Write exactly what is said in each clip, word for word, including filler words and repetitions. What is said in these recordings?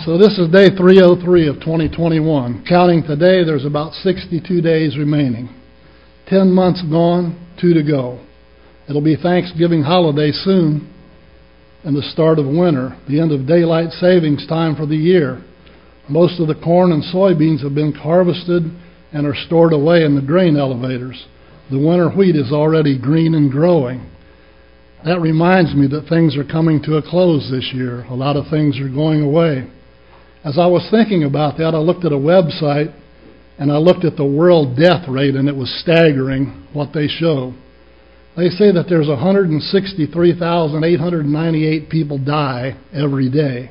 So this is day three oh three of twenty twenty-one. Counting today, there's about sixty-two days remaining. Ten months gone, two to go. It'll be Thanksgiving holiday soon and the start of winter, the end of daylight savings time for the year. Most of the corn and soybeans have been harvested and are stored away in the grain elevators. The winter wheat is already green and growing. That reminds me that things are coming to a close this year. A lot of things are going away. As I was thinking about that, I looked at a website and I looked at the world death rate, and it was staggering what they show. They say that there's one hundred sixty-three thousand eight hundred ninety-eight people die every day.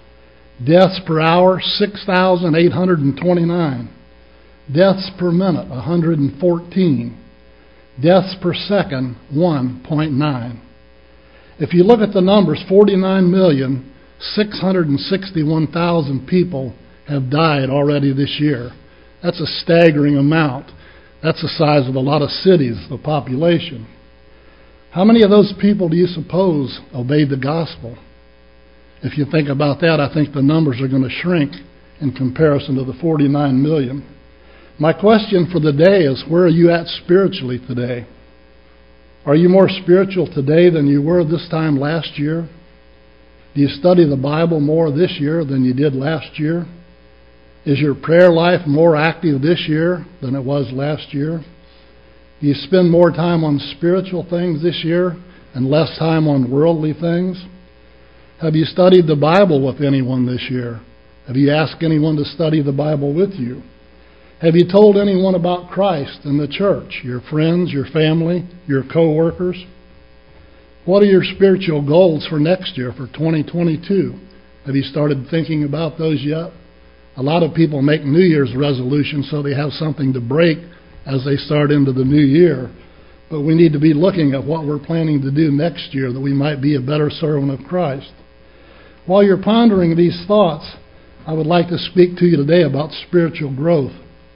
Deaths per hour, six thousand eight hundred twenty-nine. Deaths per minute, one hundred fourteen. Deaths per second, one point nine. If you look at the numbers, forty-nine million six hundred sixty-one thousand people have died already this year. That's a staggering amount. That's the size of a lot of cities, the population. How many of those people do you suppose obeyed the gospel? If you think about that, I think the numbers are going to shrink in comparison to the forty-nine million. My question for the day is, where are you at spiritually today? Are you more spiritual today than you were this time last year? Do you study the Bible more this year than you did last year? Is your prayer life more active this year than it was last year? Do you spend more time on spiritual things this year and less time on worldly things? Have you studied the Bible with anyone this year? Have you asked anyone to study the Bible with you? Have you told anyone about Christ and the church, your friends, your family, your co-workers? What are your spiritual goals for next year, for twenty twenty-two? Have you started thinking about those yet? A lot of people make New Year's resolutions so they have something to break as they start into the new year. But we need to be looking at what we're planning to do next year, that we might be a better servant of Christ. While you're pondering these thoughts, I would like to speak to you today about spiritual growth.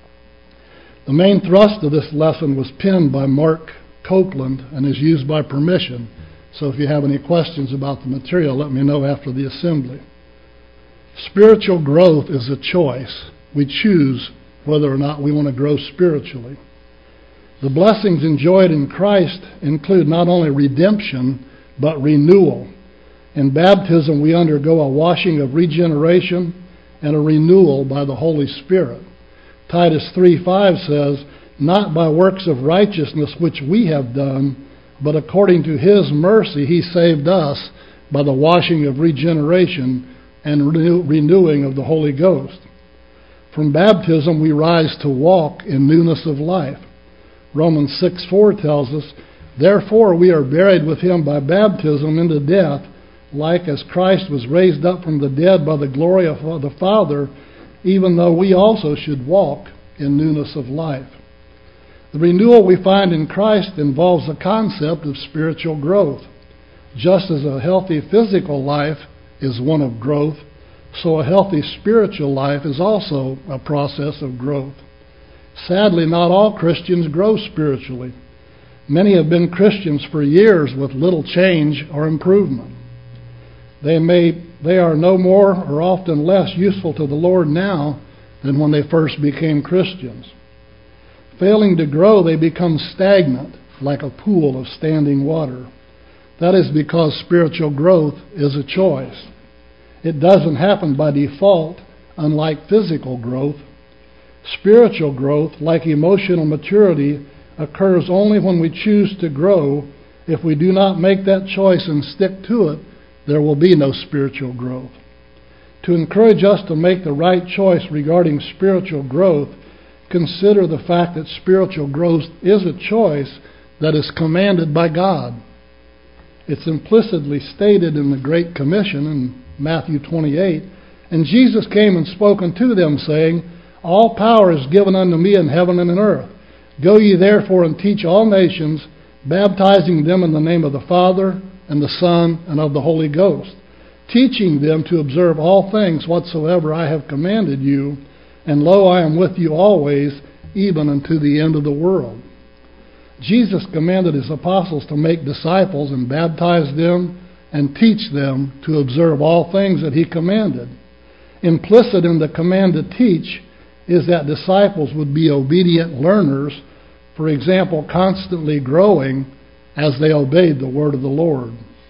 The main thrust of this lesson was penned by Mark Copeland and is used by permission. So if you have any questions about the material, let me know after the assembly. Spiritual growth is a choice. We choose whether or not we want to grow spiritually. The blessings enjoyed in Christ include not only redemption, but renewal. In baptism, we undergo a washing of regeneration and a renewal by the Holy Spirit. Titus three five says, "Not by works of righteousness which we have done, but according to His mercy He saved us by the washing of regeneration and renew- renewing of the Holy Ghost." From baptism we rise to walk in newness of life. Romans six four tells us, "Therefore we are buried with Him by baptism into death, like as Christ was raised up from the dead by the glory of the Father, even though we also should walk in newness of life." The renewal we find in Christ involves the concept of spiritual growth. Just as a healthy physical life is one of growth, so a healthy spiritual life is also a process of growth. Sadly, not all Christians grow spiritually. Many have been Christians for years with little change or improvement. They may they are no more or often less useful to the Lord now than when they first became Christians. Failing to grow, they become stagnant, like a pool of standing water. That is because spiritual growth is a choice. It doesn't happen by default, unlike physical growth. Spiritual growth, like emotional maturity, occurs only when we choose to grow. If we do not make that choice and stick to it, there will be no spiritual growth. To encourage us to make the right choice regarding spiritual growth, consider the fact that spiritual growth is a choice that is commanded by God. It's implicitly stated in the Great Commission in Matthew twenty-eight, "And Jesus came and spoke unto them, saying, All power is given unto me in heaven and in earth. Go ye therefore and teach all nations, baptizing them in the name of the Father, and the Son, and of the Holy Ghost, teaching them to observe all things whatsoever I have commanded you, and lo, I am with you always, even unto the end of the world." Jesus commanded His apostles to make disciples and baptize them and teach them to observe all things that He commanded. Implicit in the command to teach is that disciples would be obedient learners, for example, constantly growing as they obeyed the word of the Lord.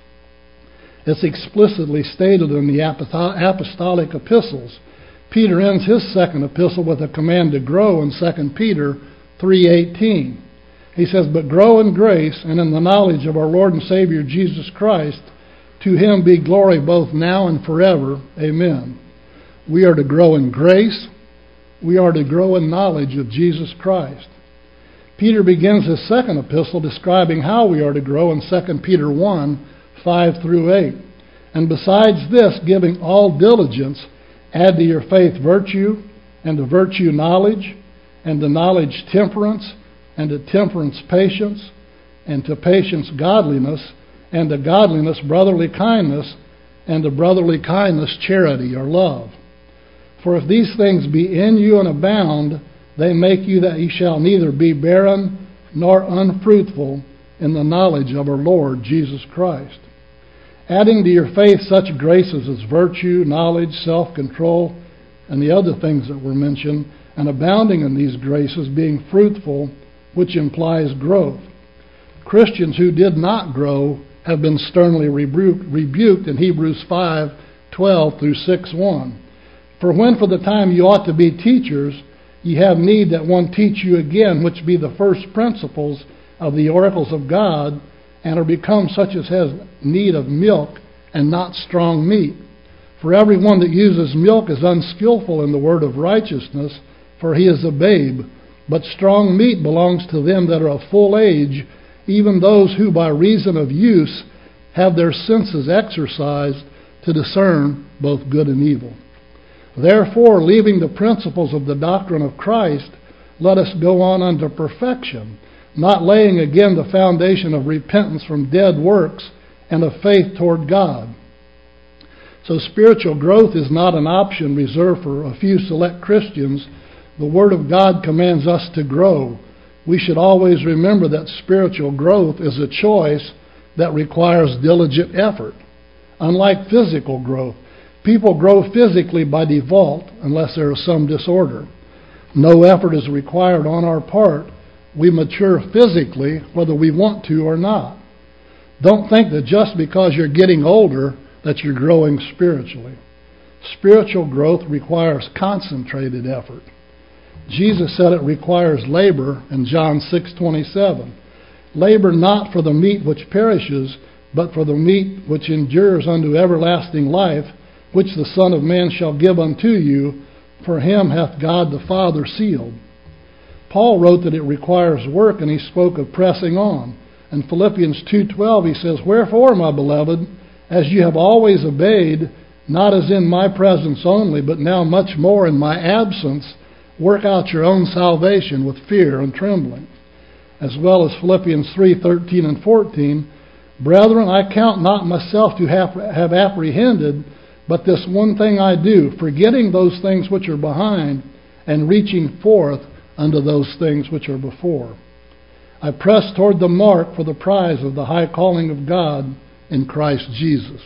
It's explicitly stated in the apostolic epistles. Peter ends his second epistle with a command to grow in Second Peter three eighteen. He says, "But grow in grace and in the knowledge of our Lord and Savior Jesus Christ. To him be glory both now and forever. Amen." We are to grow in grace. We are to grow in knowledge of Jesus Christ. Peter begins his second epistle describing how we are to grow in Second Peter one, five through eight. "And besides this, giving all diligence, add to your faith virtue, and to virtue knowledge, and to knowledge temperance, and to temperance patience, and to patience godliness, and to godliness brotherly kindness, and to brotherly kindness charity," or love. "For if these things be in you and abound, they make you that ye shall neither be barren nor unfruitful in the knowledge of our Lord Jesus Christ." Adding to your faith such graces as virtue, knowledge, self-control, and the other things that were mentioned, and abounding in these graces, being fruitful, which implies growth. Christians who did not grow have been sternly rebuked, rebuked in Hebrews five twelve through six one. "For when for the time you ought to be teachers, ye have need that one teach you again, which be the first principles of the oracles of God, and are become such as has need of milk and not strong meat. For every one that uses milk is unskillful in the word of righteousness, for he is a babe. But strong meat belongs to them that are of full age, even those who by reason of use have their senses exercised to discern both good and evil. Therefore, leaving the principles of the doctrine of Christ, let us go on unto perfection, not laying again the foundation of repentance from dead works and of faith toward God." So spiritual growth is not an option reserved for a few select Christians. The Word of God commands us to grow. We should always remember that spiritual growth is a choice that requires diligent effort. Unlike physical growth, people grow physically by default unless there is some disorder. No effort is required on our part. We mature physically whether we want to or not. Don't think that just because you're getting older that you're growing spiritually. Spiritual growth requires concentrated effort. Jesus said it requires labor in John six twenty-seven. "Labor not for the meat which perishes, but for the meat which endures unto everlasting life, which the Son of Man shall give unto you, for him hath God the Father sealed." Paul wrote that it requires work, and he spoke of pressing on. In Philippians two twelve he says, "Wherefore, my beloved, as you have always obeyed, not as in my presence only, but now much more in my absence, work out your own salvation with fear and trembling." As well as Philippians three thirteen and fourteen, "Brethren, I count not myself to have, have apprehended, but this one thing I do, forgetting those things which are behind, and reaching forth unto those things which are before. I press toward the mark for the prize of the high calling of God in Christ Jesus."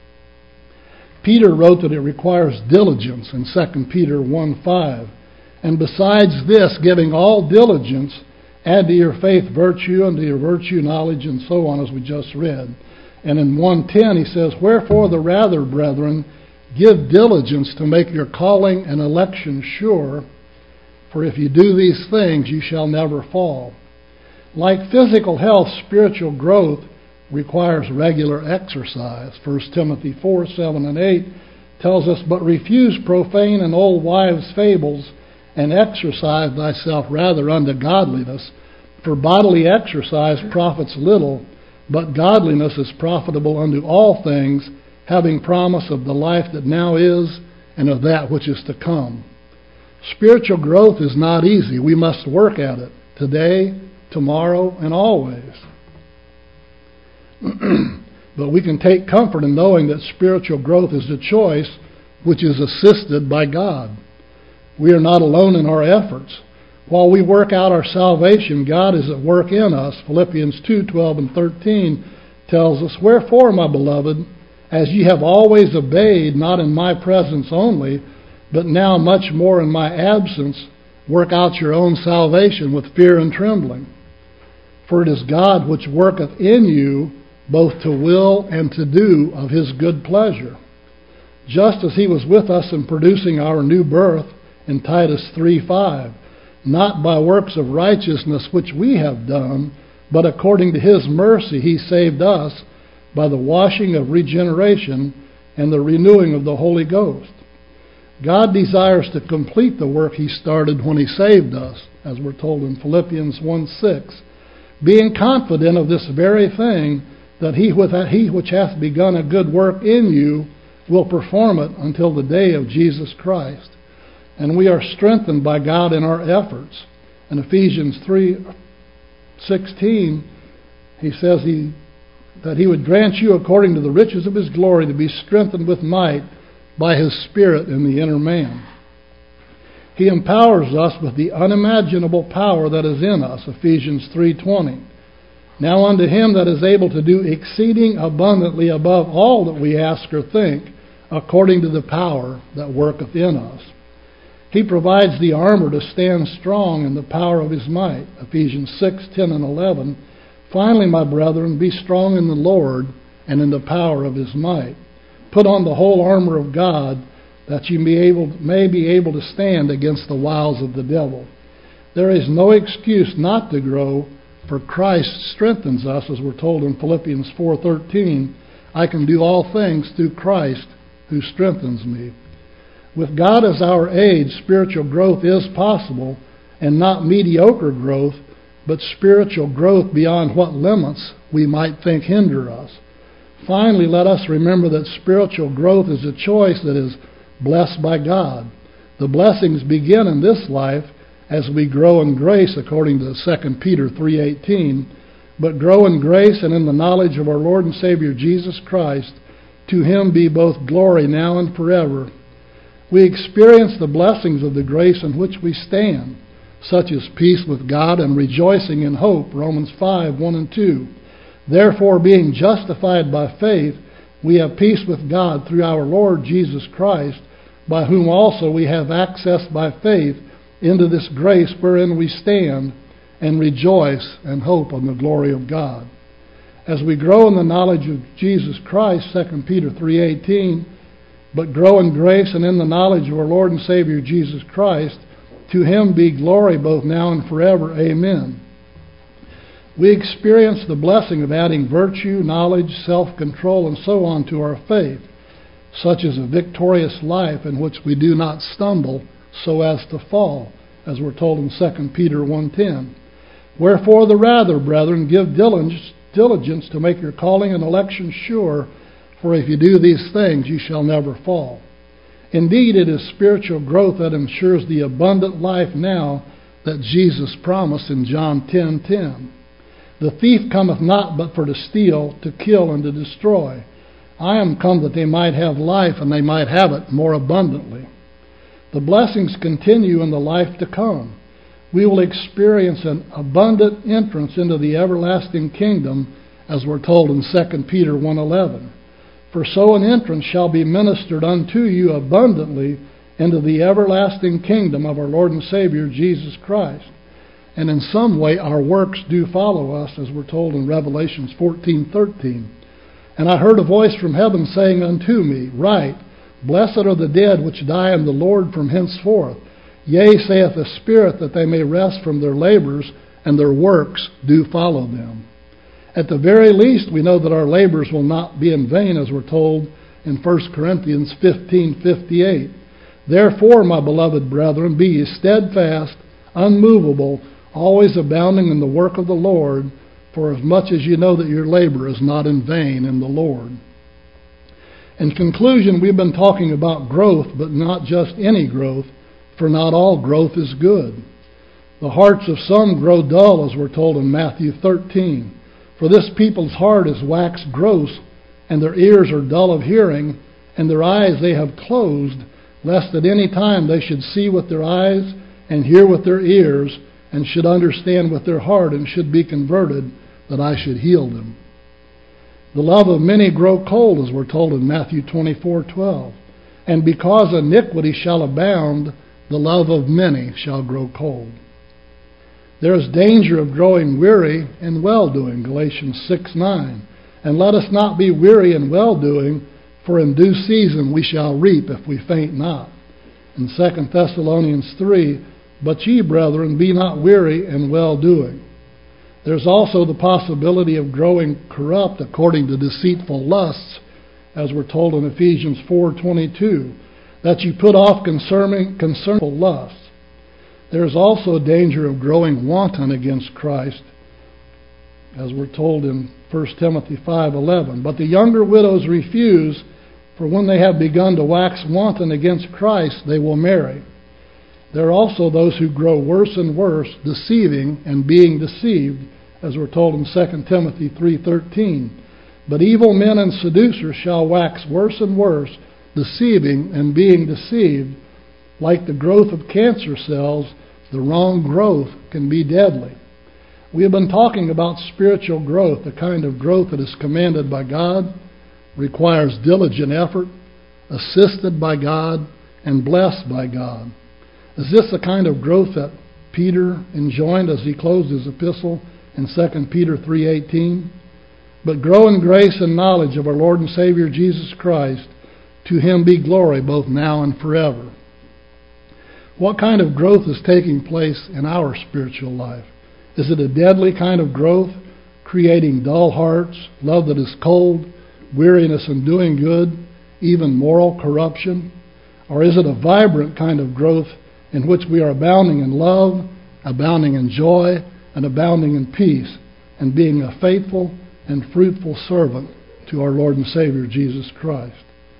Peter wrote that it requires diligence in Second Peter one five. "And besides this, giving all diligence, add to your faith virtue, and to your virtue knowledge," and so on, as we just read. And in one ten he says, "Wherefore the rather, brethren, give diligence to make your calling and election sure, for if you do these things, you shall never fall." Like physical health, spiritual growth requires regular exercise. First Timothy four seven and eight tells us, "But refuse profane and old wives' fables, and exercise thyself rather unto godliness. For bodily exercise profits little, but godliness is profitable unto all things, having promise of the life that now is and of that which is to come." Spiritual growth is not easy. We must work at it today, tomorrow, and always. But we can take comfort in knowing that spiritual growth is a choice which is assisted by God. We are not alone in our efforts. While we work out our salvation, God is at work in us. Philippians two twelve and thirteen tells us, "Wherefore, my beloved, as ye have always obeyed, not in my presence only, But now much more in my absence, work out your own salvation with fear and trembling. For it is God which worketh in you both to will and to do of his good pleasure. Just as he was with us in producing our new birth in Titus three five, not by works of righteousness which we have done, but according to his mercy he saved us by the washing of regeneration and the renewing of the Holy Ghost. God desires to complete the work he started when he saved us, as we're told in Philippians one six, being confident of this very thing, that he, with, he which hath begun a good work in you will perform it until the day of Jesus Christ. And we are strengthened by God in our efforts. In Ephesians three sixteen, he says he, that he would grant you according to the riches of his glory to be strengthened with might by his Spirit in the inner man. He empowers us with the unimaginable power that is in us, Ephesians three twenty. Now unto him that is able to do exceeding abundantly above all that we ask or think, according to the power that worketh in us. He provides the armor to stand strong in the power of his might, Ephesians six ten and eleven. Finally, my brethren, be strong in the Lord and in the power of his might. Put on the whole armor of God, that you may, able, may be able to stand against the wiles of the devil. There is no excuse not to grow, for Christ strengthens us, as we're told in Philippians four thirteen. I can do all things through Christ who strengthens me. With God as our aid, spiritual growth is possible, and not mediocre growth, but spiritual growth beyond what limits we might think hinder us. Finally, let us remember that spiritual growth is a choice that is blessed by God. The blessings begin in this life as we grow in grace, according to Second Peter three eighteen, but grow in grace and in the knowledge of our Lord and Savior Jesus Christ. To him be both glory now and forever. We experience the blessings of the grace in which we stand, such as peace with God and rejoicing in hope, Romans five one and two. Therefore, being justified by faith, we have peace with God through our Lord Jesus Christ, by whom also we have access by faith into this grace wherein we stand, and rejoice and hope on the glory of God. As we grow in the knowledge of Jesus Christ, Second Peter three eighteen, but grow in grace and in the knowledge of our Lord and Savior Jesus Christ, to him be glory both now and forever. Amen. We experience the blessing of adding virtue, knowledge, self-control, and so on to our faith, such as a victorious life in which we do not stumble so as to fall, as we're told in Second Peter one ten. Wherefore the rather, brethren, give diligence, diligence to make your calling and election sure, for if you do these things, you shall never fall. Indeed, it is spiritual growth that ensures the abundant life now that Jesus promised in John ten ten. The thief cometh not but for to steal, to kill, and to destroy. I am come that they might have life, and they might have it more abundantly. The blessings continue in the life to come. We will experience an abundant entrance into the everlasting kingdom, as we're told in Second Peter one eleven. For so an entrance shall be ministered unto you abundantly into the everlasting kingdom of our Lord and Savior Jesus Christ. And in some way our works do follow us, as we're told in Revelations fourteen thirteen. And I heard a voice from heaven saying unto me, Write, Blessed are the dead which die in the Lord from henceforth. Yea, saith the Spirit, that they may rest from their labors, and their works do follow them. At the very least, we know that our labors will not be in vain, as we're told in First Corinthians fifteen fifty-eight. Therefore, my beloved brethren, be ye steadfast, unmovable, always abounding in the work of the Lord, for as much as you know that your labor is not in vain in the Lord. In conclusion, we've been talking about growth, but not just any growth, for not all growth is good. The hearts of some grow dull, as we're told in Matthew thirteen. For this people's heart is waxed gross, and their ears are dull of hearing, and their eyes they have closed, lest at any time they should see with their eyes, and hear with their ears, and should understand with their heart, and should be converted, that I should heal them. The love of many grow cold, as we're told in Matthew twenty-four twelve. And because iniquity shall abound, the love of many shall grow cold. There is danger of growing weary in well-doing, Galatians six nine. And let us not be weary in well-doing, for in due season we shall reap if we faint not. In Second Thessalonians three, but ye, brethren, be not weary in well-doing. There's also the possibility of growing corrupt according to deceitful lusts, as we're told in Ephesians four twenty-two, that you put off concerning concernful lusts. There is also a danger of growing wanton against Christ, as we're told in First Timothy five eleven. But the younger widows refuse, for when they have begun to wax wanton against Christ, they will marry. There are also those who grow worse and worse, deceiving and being deceived, as we're told in Second Timothy three thirteen. But evil men and seducers shall wax worse and worse, deceiving and being deceived. Like the growth of cancer cells, the wrong growth can be deadly. We have been talking about spiritual growth, the kind of growth that is commanded by God, requires diligent effort, assisted by God, and blessed by God. Is this the kind of growth that Peter enjoined as he closed his epistle in Second Peter three eighteen? But grow in grace and knowledge of our Lord and Savior Jesus Christ. To him be glory both now and forever. What kind of growth is taking place in our spiritual life? Is it a deadly kind of growth, creating dull hearts, love that is cold, weariness in doing good, even moral corruption? Or is it a vibrant kind of growth in which we are abounding in love, abounding in joy, and abounding in peace, and being a faithful and fruitful servant to our Lord and Savior Jesus Christ?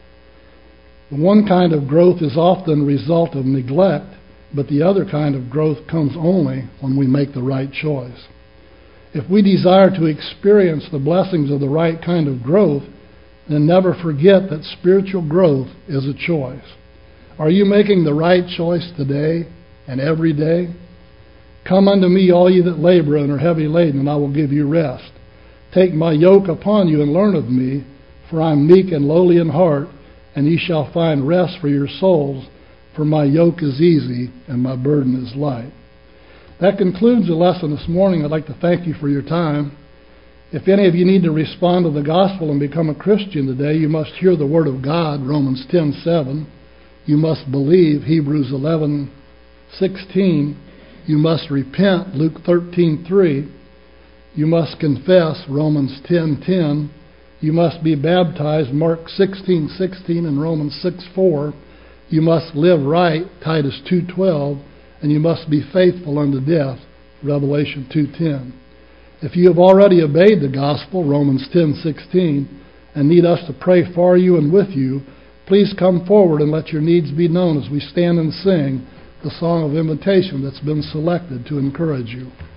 The one kind of growth is often a result of neglect, but the other kind of growth comes only when we make the right choice. If we desire to experience the blessings of the right kind of growth, then never forget that spiritual growth is a choice. Are you making the right choice today and every day? Come unto me, all ye that labor and are heavy laden, and I will give you rest. Take my yoke upon you and learn of me, for I am meek and lowly in heart, and ye shall find rest for your souls, for my yoke is easy and my burden is light. That concludes the lesson this morning. I'd like to thank you for your time. If any of you need to respond to the gospel and become a Christian today, you must hear the word of God, Romans ten seven. You must believe, Hebrews eleven sixteen. You must repent, Luke thirteen three. You must confess, Romans ten ten. You must be baptized, Mark sixteen sixteen and Romans six four. You must live right, Titus two twelve. And you must be faithful unto death, Revelation two ten. If you have already obeyed the gospel, Romans ten sixteen, and need us to pray for you and with you, please come forward and let your needs be known as we stand and sing the song of invitation that's been selected to encourage you.